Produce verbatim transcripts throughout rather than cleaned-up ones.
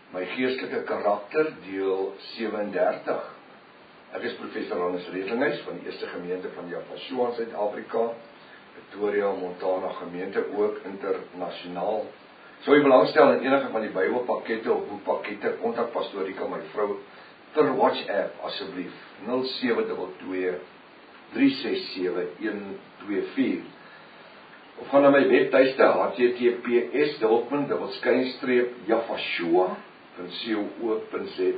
My geestelike karakter, deel sewe en dertig. Ek is professor Hannes Redlinghuis van die Eerste Gemeente van Javashua in Suid-Afrika, Pretoria, Montana gemeente, ook internasionaal. Sou jy belangstel in enige van die Bybelpakkette of boekpakkette, kontak pastoor Rika, my vrou, per WhatsApp asseblief, nul sewe twee twee, drie ses sewe, een twee vier. Of gaan na my webtuiste, h t t p s dubbel skynstreep javashua punt co punt za.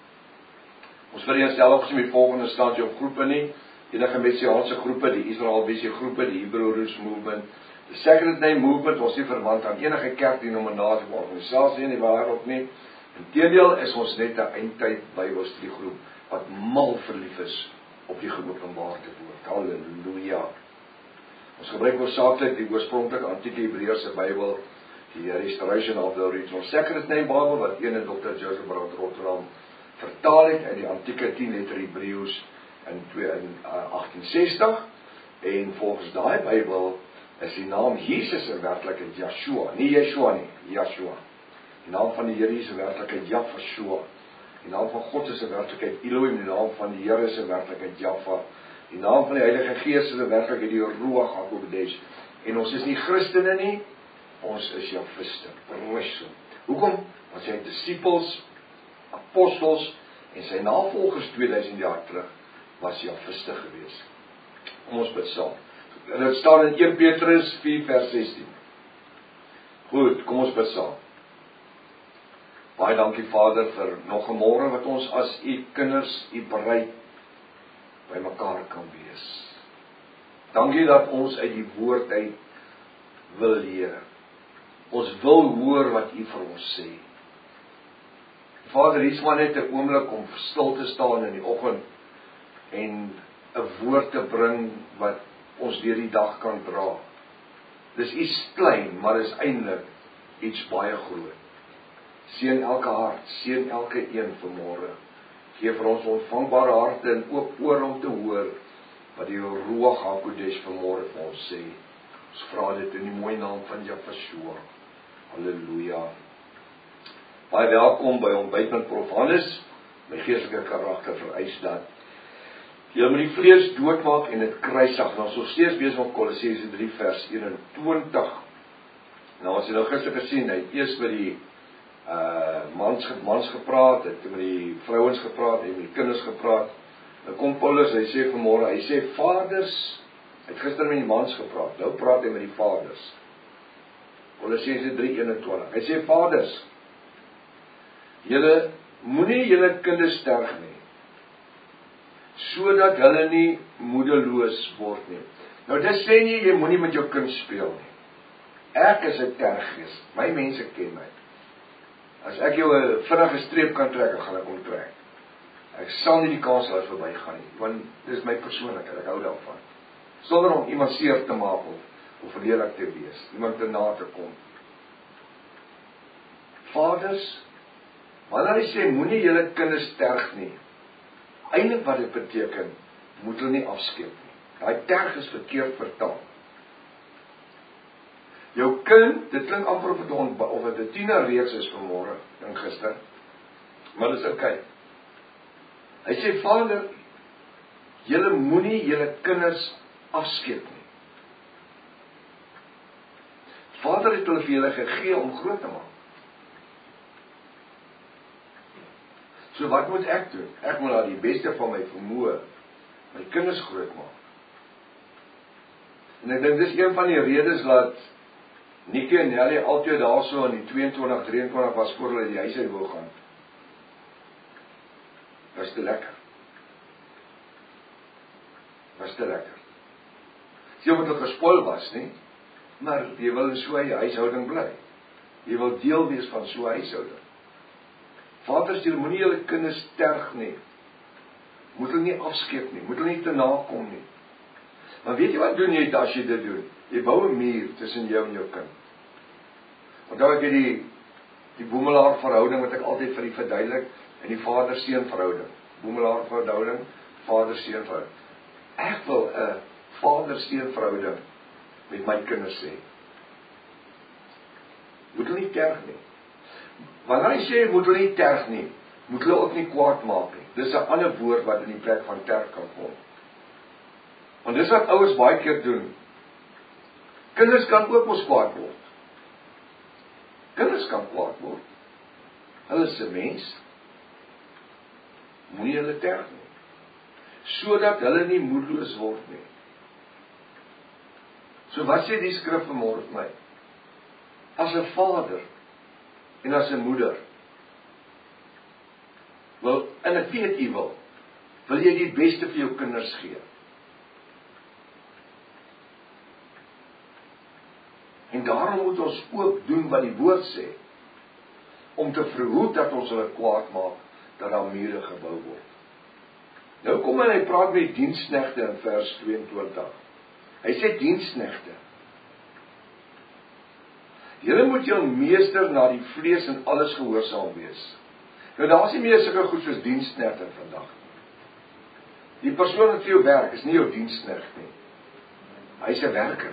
Ons wil nie stel opgesien met die volgende instansie of groepe nie, enige messiaanse groepe, die Israel Visie groepe, die Hebrew Roots Movement, die Sacred Name Movement, ons nie verwant aan enige kerk, denominasie of organisasie in die wêreld nie. Inteendeel is ons net 'n eindtyd Bybelstudiegroep wat mal verlief is op die geopenbaarde woord. Halleluja. Ons gebruik hoofsaaklik die oorspronklike antieke Hebreëse Bybel, die Restoration of the Original Sacred Name Bible, wat ene dokter Joseph Brown Rotterdam vertaal het in die antieke tien letter Hebreëus in agtien sestig, en volgens daai Bybel is die naam Jesus in werklikheid Yeshua, nie Yeshua nie, Yeshua. Die naam van die Here is in werklikheid Javashua. Die naam van God is in werklikheid Elohim, die naam van die Here is in werklikheid Java. Die naam van die Heilige Gees is in werklikheid die Ruach HaKodesh. En ons is nie Christene nie, ons is Javiste. Hoekom? Want sy disippels, apostels en sy navolgers tweeduisend jaar terug was Javiste gewees. Kom ons bid saam. En dit staan in een Petrus vier vers sestien. Goed, kom ons bid saam. Baie dankie Vader vir nog 'n môre wat ons as u kinders, u bruid by mekaar kan wees. Dankie dat ons uit die woord uit wil leer. Ons wil hoor wat u vir ons sê. Vader, hier is maar net 'n oomblik om stil te staan in die oggend en 'n woord te bring wat ons deur die dag kan dra. Dis iets klein, maar is eintlik iets baie groot. Seën elke hart, seën elke een vanmôre. Gee vir ons ontvangbare harte en oop oor om te hoor wat die Ruach HaKodesh vanmôre vir ons sê. Ons vra dit in die mooi naam van Javashua. Halleluja. Baie welkom by ontbyt met Prof Hannes. My geestelike karakter vereis dat jy moet die vlees doodmaak en dit kruisig. Nou, ons is steeds besig met Kolossense drie vers eenentwintig. Nou, as jy nou gister gesien, hy het eers met die uh, mans, mans gepraat, het met die vrouens gepraat, het met die kinders gepraat. Nou kom Paulus, hy sê vanmôre, hy sê vaders, hy het gister met die mans gepraat, nou praat hy met die vaders. Kolossense drie eenentwintig. Hy sê vaders, julle moenie julle kinders sterg nie, sodat hulle nie moedeloos word nie. Nou dit sê nie, jy moenie met jou kind speel nie. Ek is 'n terggees, my mense ken my. As ek jou 'n vinnige streep kan trek, dan gaan ek hom trek. Ek sal nie die kans laat verbygaan nie, want dit is my persoonlikheid, ek hou daarvan. Sonder om iemand seer te maak of, of verlelik te wees, iemand te na te kom. Vaders, wanneer hy sê, moenie julle kinders sterg nie, eintlik wat dit beteken, moet hulle nie afskeep nie. Daai terg is verkeerd vertaal. Jou kind, dit klink amper of het, of het 'n tienerreeks is vanmôre en gister, maar dis okay. Hy sê, Vader, julle moenie julle kinders afskeep nie. Vader het hulle vir julle gegee om groot te maak. So wat moet ek doen? Ek moet daar die beste van my vermoë my kinders groot maak. En ek dink dis een van die redes dat Nikki en Nelly altyd daar so in die tweeëntwintig, drieëntwintig was voor hulle die huis uit wou gaan. Was te lekker. Was te lekker. Sy moet ook gespoil was, nie? Maar jy wil in so 'n huishouding bly. Jy wil deel wees van so 'n huishouding. Vaders, jy moenie julle kinders sterg nie. Moet hulle nie afskeep nie, moet hulle nie te nakom nie. Maar weet jy wat doen jy as jy dit doen? Jy bou 'n muur tussen jou en jou kind. Onthou ek die die boemelaar verhouding wat ek altyd vir die verduidelik, en die vader-seun verhouding. Boemelaar verhouding, vader-seun verhouding. Ek wil 'n vader-seun verhouding met my kinders hê. Moet hulle nie terg nie. Wanneer hy sê, moet hulle nie terg nie, moet hulle ook nie kwaad maak nie. Dis 'n ander woord wat in die plek van terg kan kom. Want dis wat ouers baie keer doen. Kinders kan ook mos kwaad word. Kinders kan kwaad word. Hulle is 'n mens. Moenie hulle terg nie. Sodat hulle nie moedeloos word nie. So wat sê die skrif vanmôre vir my? As 'n vader en as 'n moeder, wil, en ek weet jy wil, wil jy die beste vir jou kinders gee. En daarom moet ons ook doen wat die woord sê, om te verhoed dat ons hulle kwaad maak, dat daar mure gebou word. Nou kom hy, hy praat met diensknegte in vers tweeëntwintig. Hy sê diensknegte. Julle moet jou meester na die vlees en alles gehoorsaam wees. Nou daar is nie meer sulke goed soos diensknegte vandag. Die persoon wat vir jou werk is nie jou diensknegt nie. Hy is 'n werker.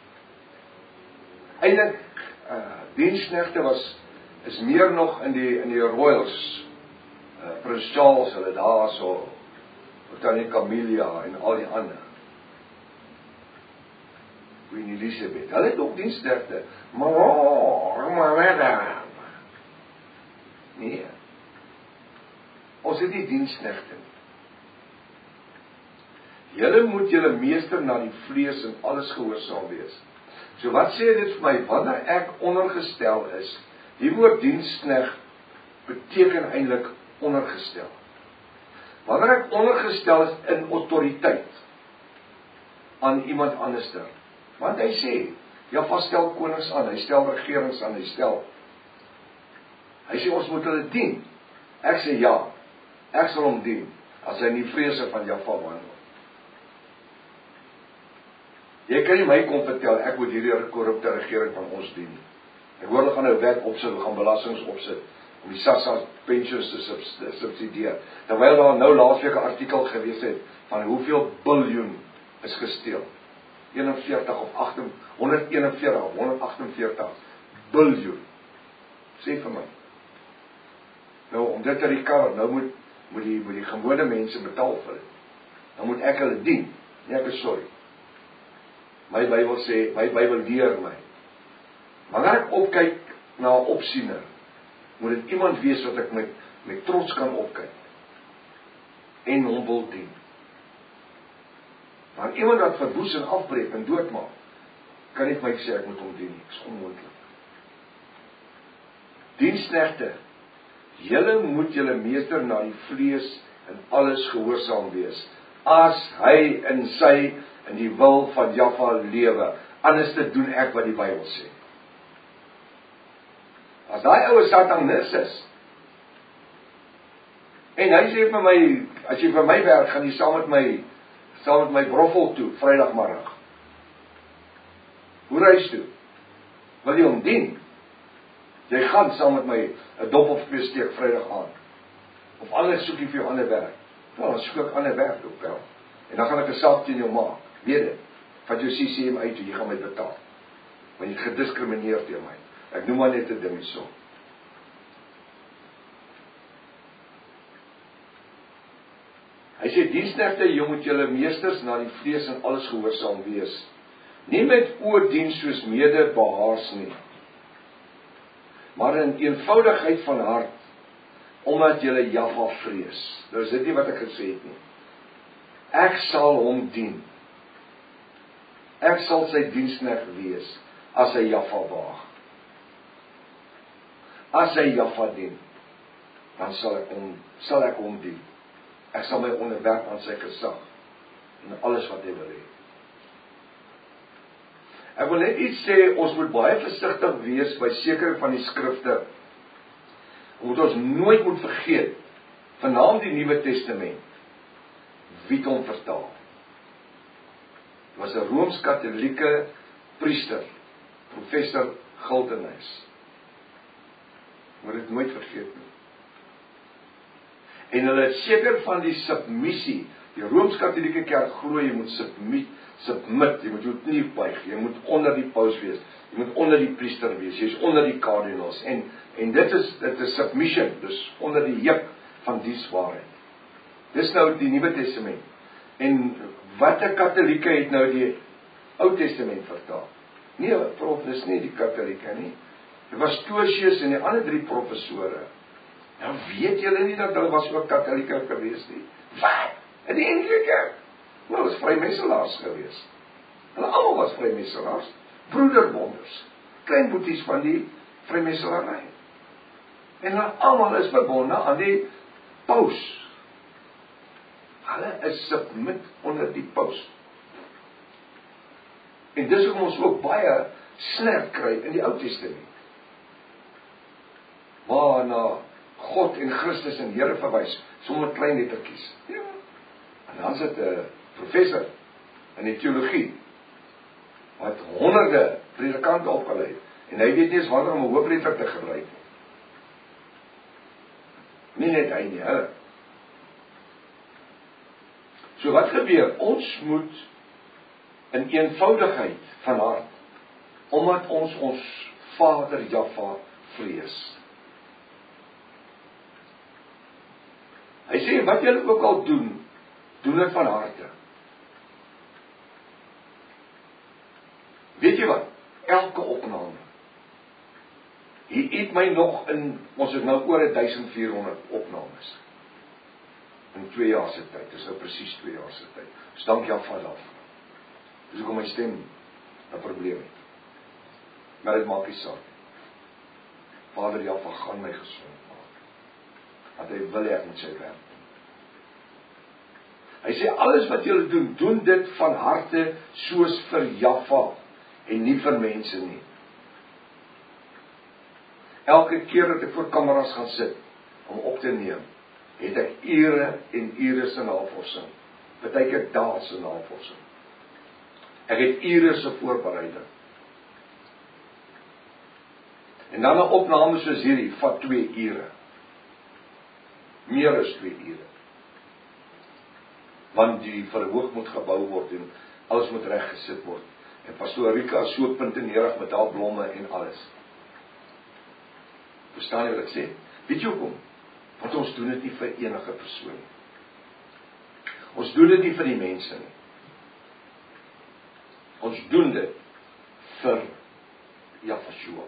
Eintlik uh, diensknegte was is meer nog in die in die royals, uh, Prins Charles, hulle daar so, Tannie Camilla en al die ander. Queen Elizabeth, hulle het ook diensknegte. Maar maar nee. Ons het nie diensknegte nie. Julle moet julle meester na die vlees en alles gehoorsaam wees. So wat sê dit vir my? Wanneer ek ondergestel is, die woord diensknegt beteken eintlik ondergestel. Wanneer ek ondergestel is in autoriteit aan iemand anderster, want hy sê, ja, vaststel konings aan, hy stel regerings aan, hy stel. Hy sê ons moet hulle dien. Ek sê ja, ek sal hom dien as hy in die vrese van Jahwe wandel. Jy kan nie my kom vertel, ek moet hierdie korrupte regering van ons dien. Ek hoor hulle gaan nou wet opsit, hulle gaan belastings opsit, om die SASSA pensions te subsidieer. Terwyl daar nou laasweek 'n artikel gewees het, van hoeveel biljoen is gesteel. eenenveertig of honderdeenenveertig of honderdagtenveertig biljoen. Sê vir my. Nou, om dit te recover, nou moet, moet die, moet die gewone mense betaal vir dit. Nou moet ek hulle dien. Nee, ek is sorry. My Bybel sê, my Bybel leer my. Wanneer ek opkyk na 'n opsiener, moet dit iemand wees wat ek met, met trots kan opkyk. En hom wil dien. Maar iemand wat verwoes en afbreek en doodmaak, kan nie vir my sê ek moet hom dien nie. Dit is onmoontlik. Diensknegte, julle moet julle meester na die vlees en alles gehoorsaam wees, as hy in sy in die wil van Jahwe lewe. Anders te doen ek wat die Bybel sê. As daai ouwe satanis is, en hy sê vir my, as jy vir my werk, gaan jy saam met my, saam met my broffel toe, Vrydagmiddag. Hoe reis toe? Wil jy hom dien? Jy gaan saam met my 'n dop of twee steek Vrydag aand. Of anders soek jy vir jou ander werk. Nou, dan soek ek ander werk ook wel. En dan gaan ek 'n saak teen jou maak. Weet dit. Vat jou C C M uit toe, jy gaan my betaal. Want jy het gediskrimineer teen my. Ek noem maar net 'n ding hierso. Hy sê, diensknegte, jy moet julle meesters na die vlees en alles gehoorsaam wees. Nie met oordien soos medebehaars nie, maar in eenvoudigheid van hart, omdat julle Jahwe vrees. Nou is dit nie wat ek gesê het nie. Ek sal hom dien. Ek sal sy diensknegt wees, as hy Jahwe waag. As hy Jahwe dien, dan sal ek hom, sal ek hom dien. Ek sal my onderwerp aan sy gesag, en alles wat hy wil hê. Ek wil net iets sê, ons moet baie versigtig wees by sekere van die skrifte, omdat ons nooit moet vergeet, vernaam die Nuwe Testament, wie het hom vertaal. Dit was 'n Rooms-Katolieke priester, professor Gildenhuys. Moet dit nooit vergeet nie. En hulle het seker van die submissie, Die Rooms-Katolieke Kerk glo jy moet submit, submit, jy moet jou knie buig, jy moet onder die paus wees, jy moet onder die priester wees, jy is onder die kardinaals, en, en dit is, dit is submission, dus onder die juk van die waarheid. Dis nou die Nuwe Testament, en wat 'n Katolieke het nou die Ou Testament vertaal? Nee, prof, dis nie die Katolieke nie, dit was Tosius en die ander drie professore. Nou weet julle nie dat hulle was ook Katolieke gewees nie? Wat? In die Engelse Kerk? Nou, was vrymesselaars gewees. Hulle almal was vrymesselaars, broederbonders, klein boeties van die vrymesselarij. En hulle almal is verbonde aan die paus. Hulle is submit onder die paus. En dis hoekom ons ook baie snerp kry in die Ou Testament. Waarna God en Christus en Here verwys, sommer klein lettertjies. Ja. En dan sit 'n professor in die teologie, wat honderde predikante opgelei het, en hy weet nie eens wanneer om 'n hoofletter te gebruik nie. Nie net hy nie, hulle. So wat gebeur? Ons moet in eenvoudigheid van hart, omdat ons ons Vader Jahwe vrees. Hy sê, wat julle ook al doen, doen dit van harte. Weet jy wat? Elke opname. Hier het my nog in, ons het nou oor duisend vier honderd opnames. In twee jaar se tyd, dis nou presies twee jaar se tyd. Dus dank Jahwe daarvoor. Dis hoekom my stem 'n probleem het. Maar dit maak nie saak. Vader Jahwe gaan my gesond maak. Want hy wil ek met sy werk. Hy sê, alles wat julle doen, doen dit van harte soos vir Jahwe en nie vir mense nie. Elke keer dat ek voor kameras gaan sit om op te neem, het ek ure en ure se navorsing. Partykeer dae se navorsing. Ek het ure se voorbereiding. En dan 'n opname soos hierdie vat twee ure. Meer as twee ure. Want die verhoog moet gebou word en alles moet reg gesit word. En pastoor Rika is so puntenerig met haar blomme en alles. Verstaan jy wat ek sê? Weet jy hoekom? Want ons doen dit nie vir enige persoon nie. Ons doen dit nie vir die mense nie. Ons doen dit vir Jahwe.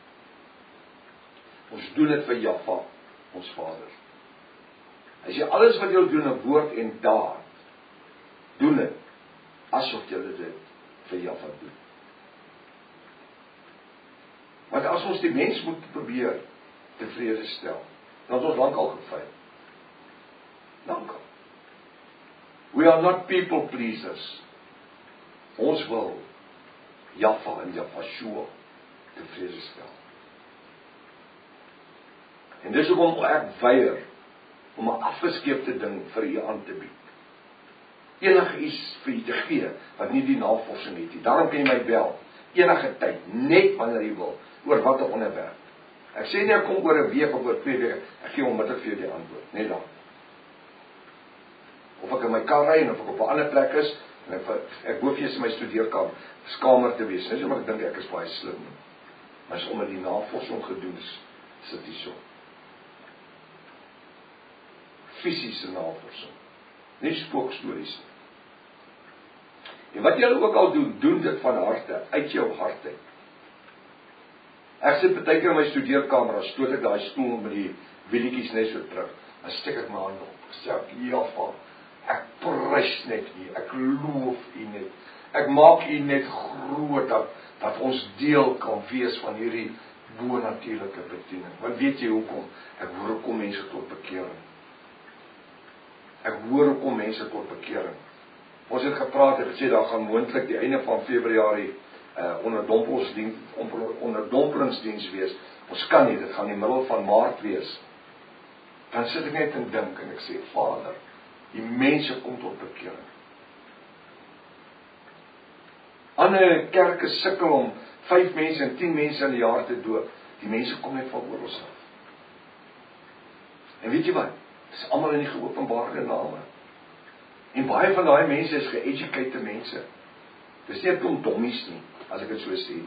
Ons doen dit vir Jahwe, ons Vader. As jy alles wat jy doen in woord en daad, doen dit asof jy dit vir Jahwe doen. Want as ons die mens moet probeer tevrede stel, dan is ons lank al gefaal. Lank al. We are not people pleasers. Ons wil Jahwe en Jahwe tevrede stel. En dis hoekom ek weier om 'n afgeskeepte ding vir u aan te bied. Enige iets vir u te gee wat nie die navorsing het nie. Daarom kan jy my bel enige tyd, net wanneer jy wil, oor watter onderwerp. Ek sê nie ek kom oor 'n week of oor twee weke, ek gee onmiddellik vir jou die antwoord, net dan. Of ek in my kar ry en of ek op 'n ander plek is, en ek, ek hoef eers in my studeerkamer, kamer te wees. Dis omdat ek dink ek is baie slim nie. Maar as omdat die navorsing gedoen is, sit die so. Fisiese navorsing. Nie spookstories nie. En wat julle ook al doen, doen dit van harte, uit jou hart uit. Ek sit partykeer in my studeerkamer, dan stoot ek daai stoel met die wielietjies net so terug. Dan steek ek my hand op. Sê ek, Jahwe, ek prys net U, ek loof U net. Ek maak U net groot dat dat ons deel kan wees van hierdie bo-natuurlike bediening. Want weet jy hoekom? Ek hoor hoe kom mense tot bekering. Ek hoor hoe kom mense tot bekering. Ons het gepraat en gesê daar gaan moontlik die einde van Februarie uh, onderdompelingsdiens onderdompelingsdiens wees. Ons kan nie, dit gaan in die middel van Maart wees. Dan sit ek net en dink en ek sê, Vader, die mense kom tot bekering. Ander kerke sukkel om vyf mense en tien mense in die jaar te doop. Die mense kom net van oor ons af. En weet jy wat? Dit is allemaal in die geopenbaarde name. En baie van daai mense is ge-educated mense. Dis nie 'n klomp dommies nie, as ek dit so sê.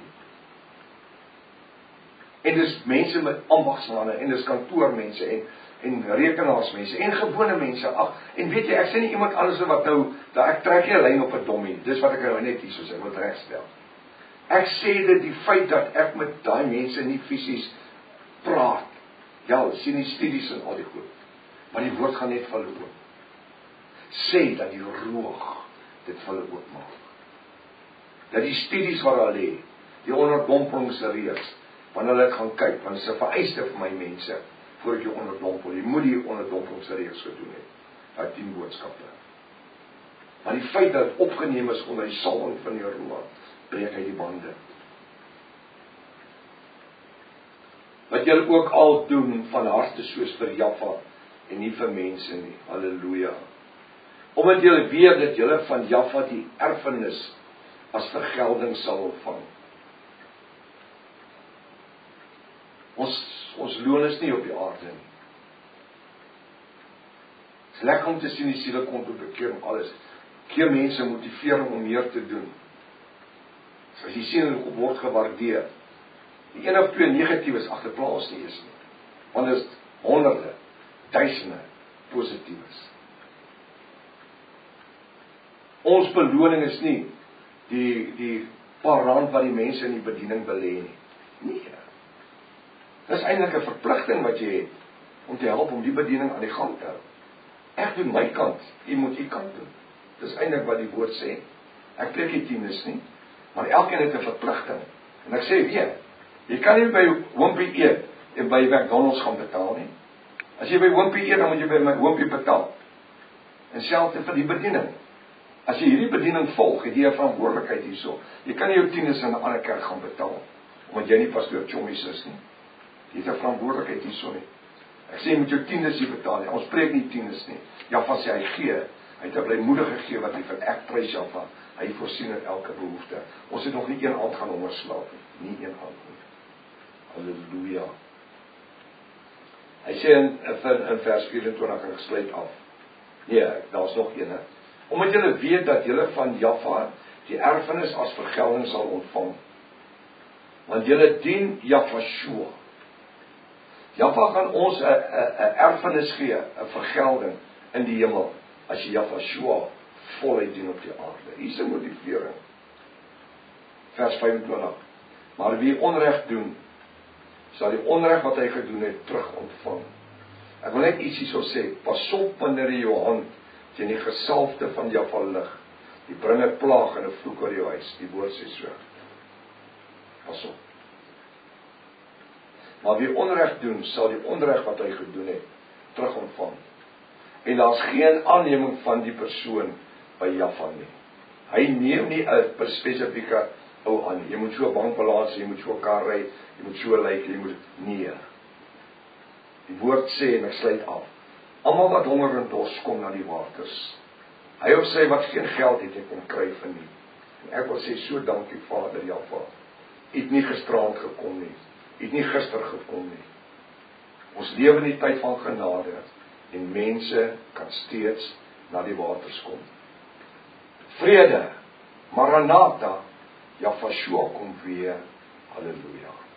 En dis mense met ambagsmanne, en dis kantoormense, en, en rekenaarsmense, en gewone mense, ag, en weet jy, ek sê nie iemand anders wat nou, dat ek trek nie 'n lyn op 'n dommie, dis wat ek nou net hier soos ek wil regstel. Ek sê dit, die feit dat ek met daai mense nie fisies praat, ja, sien die studies en al die goed, maar die woord gaan net vir hulle oop. Sê dat die roog dit vir hulle oopmaak. Dat die studies wat hulle lê, die onderdompelingsreeks, wanneer hulle gaan kyk, want dit is 'n vereiste vir my mense, voor ek jou onderdompel, jy moet die onderdompelingsreeks gedoen het, daai tien boodskappe. Maar die feit dat het opgeneem is onder die salwing van die roog, breek uit die bande. Wat julle ook al doen van harte soos vir Jaffa en nie vir mense nie. Halleluja. Omdat julle weet dat julle van Jaffa die erfenis as vergelding sal ontvang. Ons ons loon is nie op die aarde nie. Het is lekker om te sien die siele kom tot bekering alles. Keer mense motivering om meer te doen. So as jy sien hulle word gewaardeer. Die een of twee negatiefs agterplaas nie is nie. Want dit is honderde, duisende positiefs. Ons beloning is nie die die paar rand wat die mense in die bediening belê nie. Nee. Dis eintlik 'n verpligting wat jy het om te help om die bediening aan die gang te hou. Ek doen my kant, jy moet jy kant doen. Dis eintlik wat die woord sê. Ek preek nie tieners nie, maar elkeen het 'n verpligting. En ek sê weer, jy kan nie by Wimpy eet en by McDonald's gaan betaal nie. As jy by Wimpy eet, dan moet jy by my Wimpy betaal. En selfs vir die bediening. As jy hierdie bediening volg, het jy 'n verantwoordelikheid hierso. Jy kan nie jou tieners in 'n ander kerk gaan betaal, omdat jy nie pastoor Chommies is nie. Jy het 'n verantwoordelikheid hierso nie. Ek sê jy moet jou tieners nie betaal nie. Ons spreek nie tieners nie. Jaffa sê hy gee. Hy het 'n blymoedige gee wat hy vir ek prys Jaffa. Hy voorsien in elke behoefte. Ons het nog nie een aand gaan hongerslaap nie. Nie een aand nie. Halleluja. Hy sê in, in, in vers vyf-en-twintig en gesluit af. Nee, daar's nog een. He. Omdat julle weet dat julle van Jaffa die erfenis as vergelding sal ontvang. Want julle dien Jafashua. Jaffa gaan ons 'n 'n erfenis gee, 'n vergelding in die hemel, as jy Jafashua voluit dien op die aarde. Hier is 'n motivering. Vers vyf-en-twintig. Maar wie onreg doen, sal die onreg wat hy gedoen het terug ontvang. Ek wil net ietsie so sê, pas op wanneer jy jou hand teen die gesalfde van Jaffa lig. Die bring 'n plaag en 'n vloek oor jou huis. Die woord sê so. Pas op. Maar wie onreg doen, sal die onreg wat hy gedoen het, terug ontvang. En daar's geen aanneming van die persoon by Jaffa nie. Hy neem nie 'n spesifieke ou aan nie. Jy moet so 'n bankbalans, jy moet so 'n kar ry, jy moet so lyk, jy moet nee. Die woord sê en ek sluit af. Almal wat honger en dors kom na die waters. Hy of sy wat geen geld het, het kom kry vir nie. En ek wil sê so dankie Vader Jaffa. U het nie gisterand gekom nie. U het nie gister gekom nie. Ons lewe in die tyd van genade en mense kan steeds na die waters kom. Vrede, Maranatha, Jafashua kom weer. Halleluja.